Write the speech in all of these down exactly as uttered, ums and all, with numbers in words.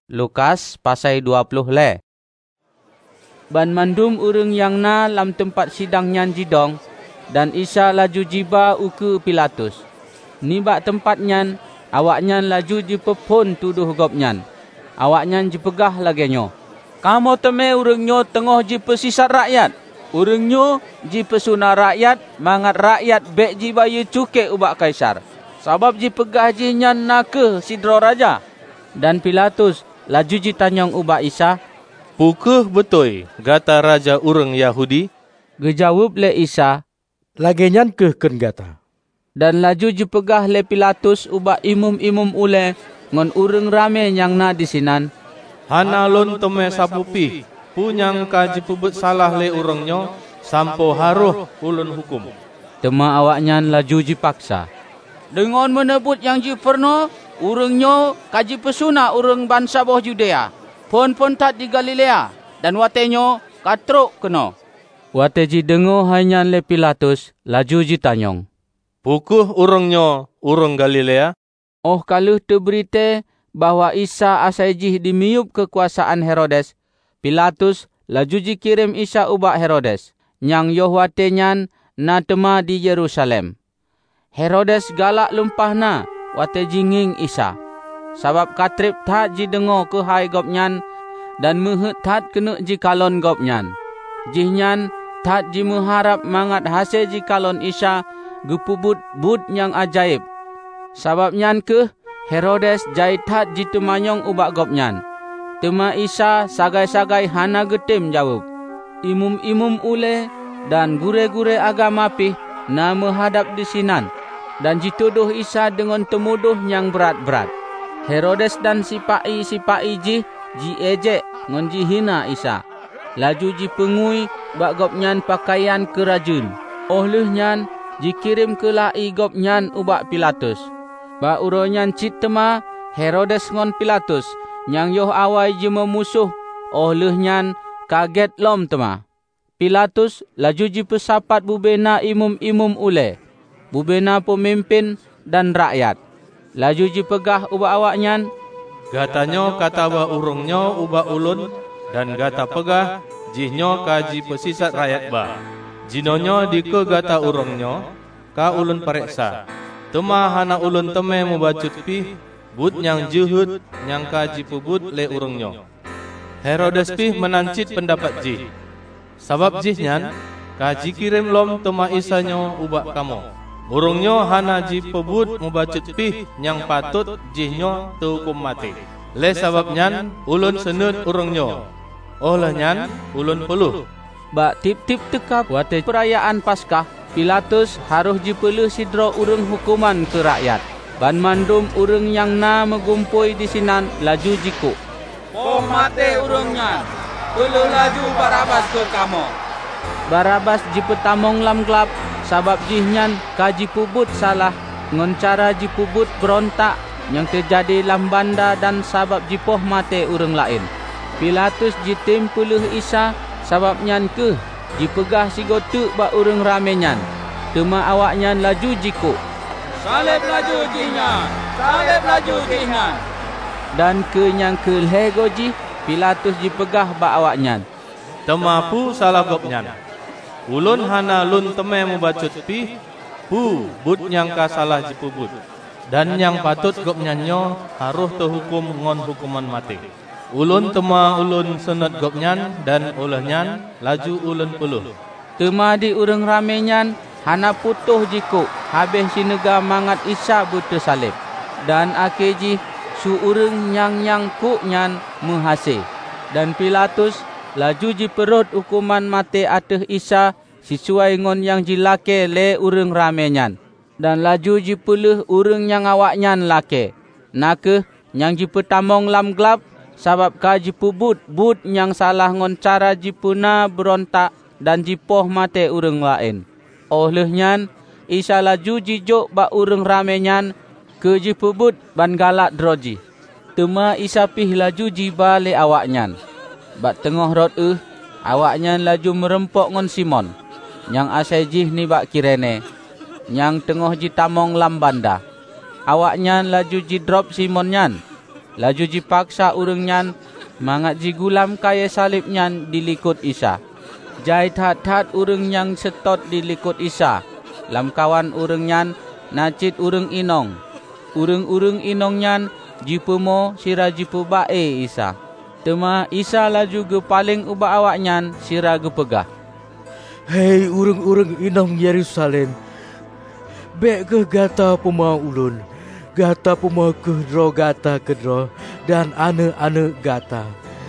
Lukas pasal dua puluh le. Ban mandum urang yang na lam tempat sidang nyan jidong, dan Isa laju jiba uke Pilatus. Nibak tempat nyan, awak nyan laju jipepon tuduh gop nyan. Awak nyan jipegah lagenyo. Kamu teme urang nyo tengah jipesisat rakyat. Urang nyo jipesuna rakyat, mangat rakyat bek jibayu cuke ubak Kaisar. Sabab jipegah ji nyan nake sidro raja. Dan Pilatus laju jitanyong ubak Isa, "Pukeh betul gata raja urang Yahudi?" Gejawab le Isa, "Lagenyan keh ken gata." Dan laju jipegah le Pilatus ubak imum-imum ule ngon urang rame yang na di sinan. "Hana lon teme sapupi, punyang ka jipebut salah le urangnyo, sampo haruh ulun hukum." Tema awaknyan laju jipaksa. Dengan menebut yang jiperno, urang-nyo kaji pesuna urang bangsa boh Judea. Pon-pon tat di Galilea dan watenyo katruk keno. Wate ji dengo hanyan le Pilatus laju ji tanyong, "Pukeh urang-nyo urang Galilea?" Oh kaluh te berite bahwa Isa asai ji dimiup kekuasaan Herodes, Pilatus laju ji kirim Isa ubak Herodes, nyang yoh watenyan na tema di Yerusalem. Herodes galak lumpahna wate jinging Isa. Sabab katrip tat ji dengo ke hai gopnyan dan mehet tat kena ji kalon gopnyan. Jihnyan tat ji mengharap mangat hasil ji kalon Isa gepubut bud yang ajaib. Sabab nyan ke Herodes jai tat ji temanyong ubak gopnyan. Tema Isa sagai-sagai hana getim jawab. Imum-imum ule dan gure-gure agama pih na menghadap di sinan dan jituduh Isa dengan temuduh yang berat-berat. Herodes dan sipai-sipai ji ji ejek ngon ji hina Isa. Laju ji pengui bak gopnyan pakaian kerajun. Oh leh nyan ji kirim ke lai gopnyan ubak Pilatus. Bak uronyan cit tema Herodes ngon Pilatus nyang yoh awai ji memusuh. Oh leh nyan kaget lom tema. Pilatus laju ji pesapat bubena imum-imum ule, bubena pemimpin dan rakyat. Laju ji pegah ubak awaknyan, "Gatanyo katawa urangnyo ubak ulun, dan gata pegah jihnyo kaji pesisat rakyat ba. Jinonyo dike gata urangnyo, ka ulun pareksa. Tema hana ulun teme mubacut pih, bud nyang juhud nyang kaji pebut le urangnyo." Herodes pih menancit pendapat ji. Sabab jihnyan kaji kirim lom tema Isanyo ubak kamu. Urangnyo hana ji pebut mubacut pih nyang patut jihnyo tehukum mati. Le sabab nyan ulun senut urangnyo. Oh lah nyan ulun peluh. Bak tip-tip tekap wate perayaan Paskah, Pilatus harus ji peluh sidro urang hukuman ke rakyat. Ban mandum urang yang na megumpui di sinan laju jiku. "Oh mate urangnya. Peluh laju Barabas ke kamu." Barabas ji petamong lam gelap, sabab jihnyan kaji pubut salah ngon cara ji pubut berontak yang terjadi lam banda dan sabab ji poh mate urang lain. Pilatus ji tim peluh Isa sabab nyan ke ji pegah si gotuk bak urang ramenyan. Tema awaknyan laju jiku, "Salib laju jihnya, salib laju jihnya." Dan ke nyang ke lego ji Pilatus jipegah bak awaknyan, "Tema pu salah gopnyan. Ulun hana lun teme mubacut pih, pu bud nyang ka salah jipubut. Dan yang patut gopnyanyo haruh tehukum ngon hukuman mati. Ulun tema ulun senat gopnyan dan olehnyan laju ulun peluh." Tema di urang ramenyan hana putuh jiku habis sinega mangat Isa buta salib. Dan akeji su urang nyang-nyang kuk nyan menghase. Dan Pilatus laju ji perut hukuman mati ateh Isa sesuai ngon yang jilake le urang ramenyan. Dan laju ji peluh urang yang awaknyan lake. Nakeh yang ji petamong lam gelap sabab ka ji pubut bud yang salah ngon cara ji puna berontak dan ji poh mati urang lain. Oh leh nyan Isa laju ji jok bak urang ramenyan ke ji pubut ban galak droji. Tema Isa pih laju jiba le awaknyan. Bak tengah rot eh, awaknyan laju merempok ngon Simon, yang asai jih ni bak Kirene, yang tengah ji tamong lam banda. Awaknyan laju ji drop Simon nyan. Laju dipaksa urang nyan mangat ji gulam kaya salib nyan dilikut Isa. Jai that-that urang yang setot dilikut Isa. Lam kawan urang nyan nacit urang inong. Urang-urang inong nyan jipemo sira jipu bae Isa. Tema Isa laju ge paling ubah awak nyan sira ge pegah. Hei urang-urang inong Yerusalem, bek ke gata pema ulun, gata pema kedro gata kedro dan ane-ane gata.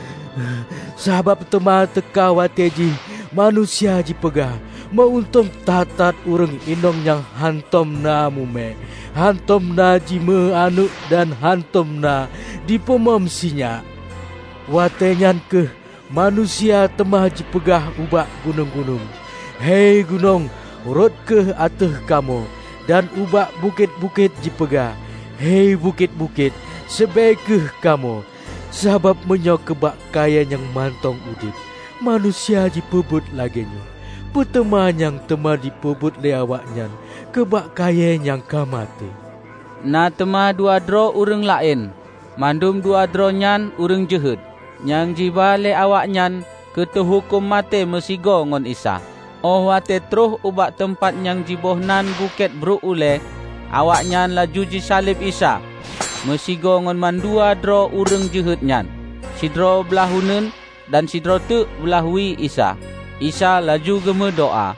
Sahabat tema teka wateji manusia ji pegah, mauntung tatat urang inong yang hantom na mume, hantom na ji me anu dan hantom na di pemam sinya. Watenyan ke manusia temah ji pegah ubak gunung-gunung. Hei gunung, urut ke ateh kamu dan ubak bukit-bukit ji pegah. Hei bukit-bukit, sebaik ke kamu. Sebab menyok kebak kaya yang mantong udip. Manusia ji pebut laginya. Peteman yang temah dipebut leawaknya. Kebak kaya yang kamate. Na temah dua dro urang lain. Mandum dua dro nyan urang jehet. Yang jiba leawak nyan ketehukum mate mesigo ngon Isa. Oh wate truh ubak tempat yang jibohnan bukit berule, awak nyan laju jisalib Isa. Mesigo ngon mandua dro urang jehet nyan. Sidro belahunen dan sidro tu belahui Isa. Isa laju geme doa.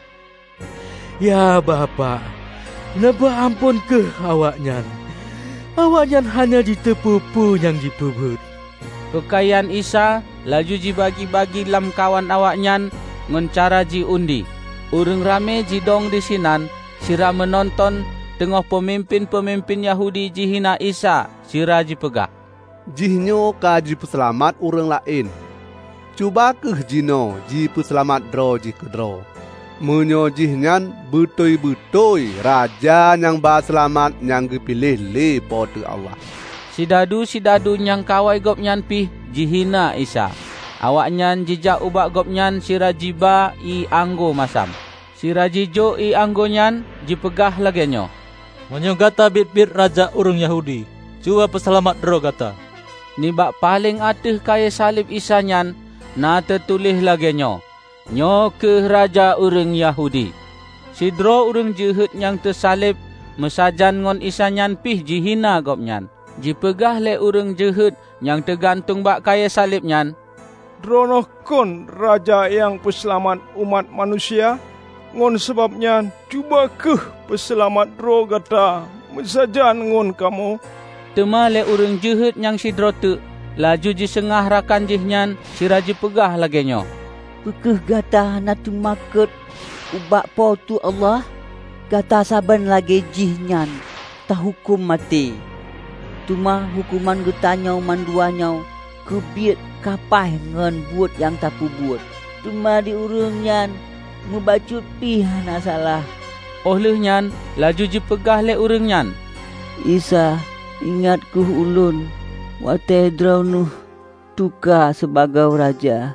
Ya Bapa, neba ampun ke awak nyan. Awak nyan hanya ditepupu yang dipebut. Kekayaan Isa laju dibagi-bagi lam kawan awak nyan ngon cara ji undi. Urang rame jidong di sinan, sira menonton tengah pemimpin-pemimpin Yahudi jihina Isa, sira ji pegah. Jihnyo ka ji peselamat urang lain. Cuba ke jino ji peselamat dro ji kedro. Menyo jihnan betoi-betoi raja yang ba selamat yang dipilih le pada Allah. Sidadu-sidadu yang kawai gop nyan pih jihina Isa. Awak nyan jijak ubak gop nyan sira jiba i anggo masam. Sira jijo i anggo nyan jipegah lagenyo. Menyo gata bit-bit raja urang Yahudi. Cuba peselamat dro gata. Nibak paling ateh kaya salib Isa nyan na tertulis lagenyo. Nyo ke raja urang Yahudi. Sidro urang jehet yang tersalib mesajan ngon Isa nyan pih jihina gop nyan. Jipegah le urang jehet yang tergantung bak kaya salib nyan. Dronoh kon raja yang peselamat umat manusia, ngon sebabnya cuba ke peselamat dro gata mesajan ngon kamu. Tema le urang jehet yang sidro tu laju jisengah rakan jihnyan sira jipegah lagenyo. Pekeh gata natu maket ubak po tu Allah, gata saban lagi jihnyan tahukum mati. Tuma hukuman getanyau manduanyau kebiet kapai ngan buat yang tak buat. Tuma di urang nyan membacut pihan salah. Oleh nyan laju jipegah le urang nyan. Isa ingat ku ulun wate draunuh tuka sebagai raja.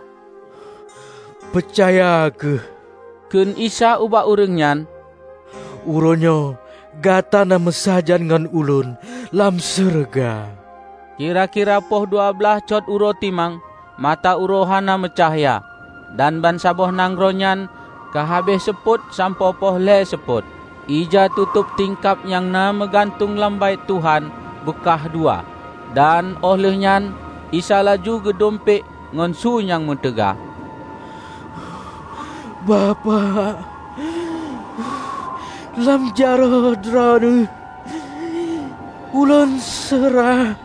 Percaya ke? Kun Isa ubak urang nyan. Uronyo gata na mesajan ngan ulun lam surga. Kira-kira poh dua belah cot uro timang, mata urohana mencahaya. Dan ban saboh nangronyan kahabeh seput sampo poh le seput. Ija tutup tingkap yang na megantung lambai Tuhan bekah dua. Dan olehnya Isa laju gedompek ngonsu yang mentega. Bapa, lam jaro dranu ulun serah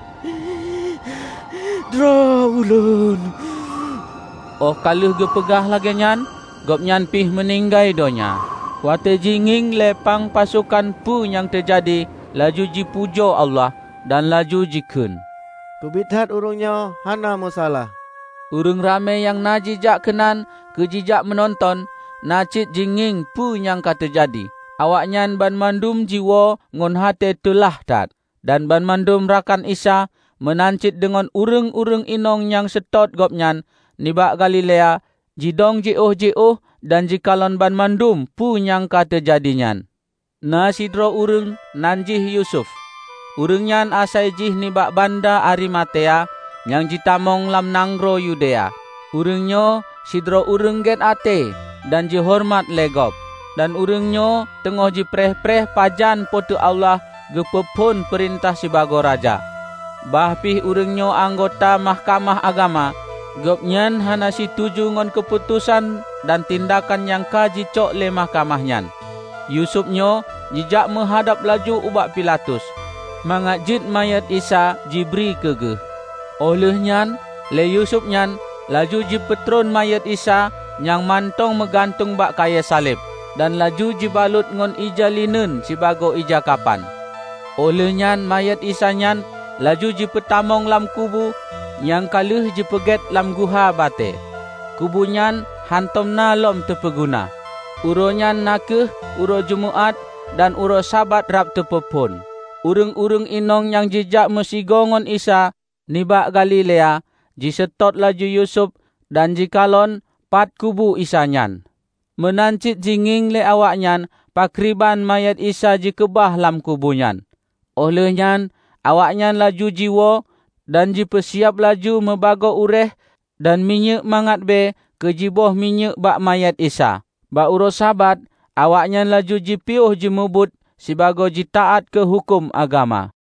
dra ulun. Oh kaluh ge pegah lagi nyan, gop nyan pih meninggai donya. Wate jinging lepang pasukan pu yang terjadi, laju jipujo Allah dan laju jikun. Kebidhat urungnya hana masalah. Urung rame yang najijak kenan, kejijak menonton, nacit jinging pu yang kata jadi. Awaknyan ban mandum jiwa ngon hate telah tat. Dan ban mandum rakan Isa menancit dengan urung-urung inong yang setot gopnyan, nibak Galilea, jidong jioh-jioh dan jikalon ban mandum pu yang kata jadinyan. Na sidro urung nanjih Yusuf. Urang nyan asai jih nibak banda Arimatea yang jitamong lam nangro Yudea. Urungnyo sidro urang get ate dan jihormat legop. Dan urungnyo tengah jipreh-preh pajan potu Allah gepepun perintah sibago raja. Bahpih urungnyo anggota mahkamah agama, gopnyan hana situju ngon keputusan dan tindakan yang kaji cok le mahkamahnya. Yusufnyo jijak menghadap laju ubak Pilatus. Mangajit mayat Isa jibri kegeh. Olehnyan le Yusufnyan laju jipetron mayat Isa yang mantong megantung bak kaya salib dan laju jibalut ngon ija linen sibago ija kapan. Olehnyan mayat Isa nyan laju jipetamong lam kubu yang kaluh jipeget lam guha bate. Kubunyan hantomna lom tepeguna. Uronyan nakeh uro Jumaat dan uro Sabat rap tepepun. Urung-urung inong yang jejak mesigongon Isa nibak Galilea jisetot laju Yusuf dan jikalon pat kubu Isa nyan. Menancit jinging le awaknyan pakriban mayat Isa jikebah lam kubunyan. Olehnyan awaknyan laju jiwo dan jipesiap laju mebago ureh dan minyak mangat be kejiboh minyak bak mayat Isa. Bak uro Sabat awaknyan laju jipiuh jimubut sibago jitaat ke hukum agama.